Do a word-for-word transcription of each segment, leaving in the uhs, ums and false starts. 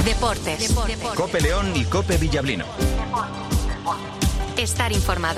Deportes. Deportes. Cope León y Cope Villablino. Estar informado.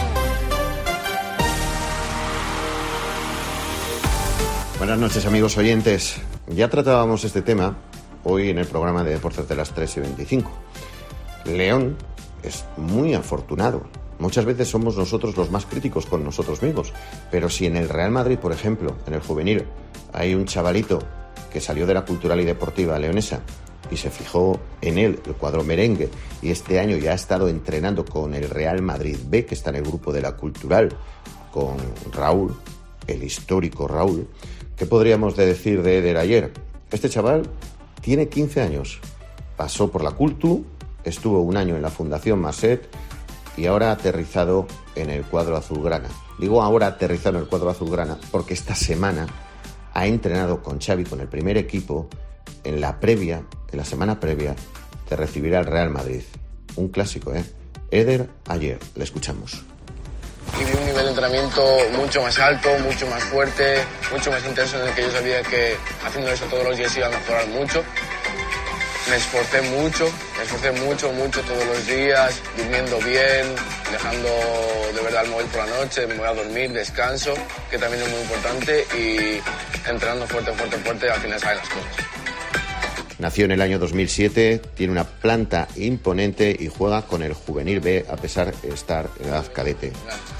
Buenas noches, amigos oyentes. Ya tratábamos este tema hoy en el programa de Deportes de las tres y veinticinco. León es muy afortunado. Muchas veces somos nosotros los más críticos con nosotros mismos, pero si en el Real Madrid, por ejemplo, en el juvenil, hay un chavalito que salió de la cultural y deportiva leonesa y se fijó en él el cuadro merengue, y este año ya ha estado entrenando con el Real Madrid B, que está en el grupo de la cultural, con Raúl, el histórico Raúl. ¿Qué podríamos decir de Eder ayer? Este chaval tiene quince años, pasó por la Cultu, estuvo un año en la Fundación Maset y ahora ha aterrizado en el cuadro azulgrana. Digo ahora aterrizado en el cuadro azulgrana porque esta semana ha entrenado con Xavi, con el primer equipo, en la previa, en la semana previa de recibir al Real Madrid. Un clásico, ¿eh? Eder ayer, le escuchamos. Y vi un nivel de entrenamiento mucho más alto, mucho más fuerte, mucho más intenso, en el que yo sabía que haciendo eso todos los días iba a mejorar mucho. Me esforcé mucho, me esforcé mucho, mucho todos los días, durmiendo bien, dejando de verdad el móvil por la noche, me voy a dormir, descanso, que también es muy importante, y entrenando fuerte, fuerte, fuerte, al final salen las cosas. Nació en el año dos mil siete, tiene una planta imponente y juega con el Juvenil B a pesar de estar en edad cadete.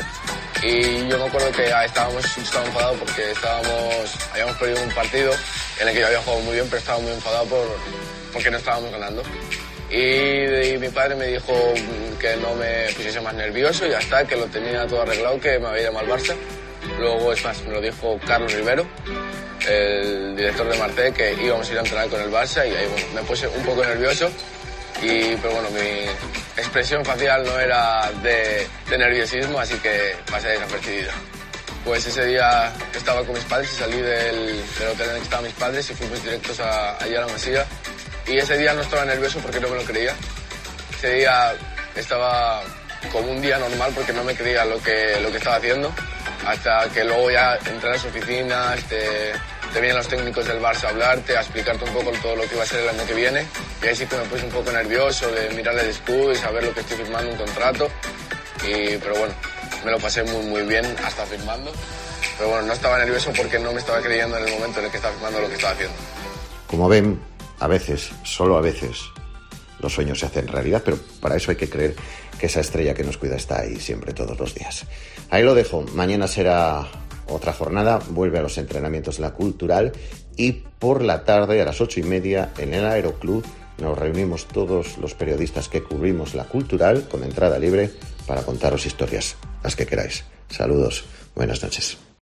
Y yo me acuerdo que estábamos, estaba enfadado porque estábamos, habíamos perdido un partido en el que yo había jugado muy bien, pero estaba muy enfadado por, porque no estábamos ganando. Y, y mi padre me dijo que no me pusiese más nervioso y ya está, que lo tenía todo arreglado, que me había llamado al Barça. Luego, es más, me lo dijo Carlos Rivero, el director de Marseille, que íbamos a ir a entrenar con el Barça, y ahí bueno, me puse un poco nervioso. Y, pero bueno, mi expresión facial no era de, de nerviosismo, así que pasé desapercibido. Pues ese día estaba con mis padres y salí del, del hotel en el que estaban mis padres y fuimos directos a, allá a la Masía. Y ese día no estaba nervioso porque no me lo creía. Ese día estaba como un día normal porque no me creía lo que, lo que estaba haciendo. Hasta que luego ya entré a las oficinas, te, te vienen los técnicos del Barça a hablarte, a explicarte un poco todo lo que va a ser el año que viene. Y ahí sí que me puse un poco nervioso de mirar el escudo y saber lo que estoy firmando, un contrato. Y, pero bueno, me lo pasé muy, muy bien hasta firmando. Pero bueno, no estaba nervioso porque no me estaba creyendo en el momento en el que estaba firmando lo que estaba haciendo. Como ven, a veces, solo a veces, los sueños se hacen realidad, pero para eso hay que creer que esa estrella que nos cuida está ahí siempre, todos los días. Ahí lo dejo. Mañana será otra jornada, vuelve a los entrenamientos de la cultural, y por la tarde a las ocho y media en el Aeroclub nos reunimos todos los periodistas que cubrimos la cultural con entrada libre para contaros historias, las que queráis. Saludos, buenas noches.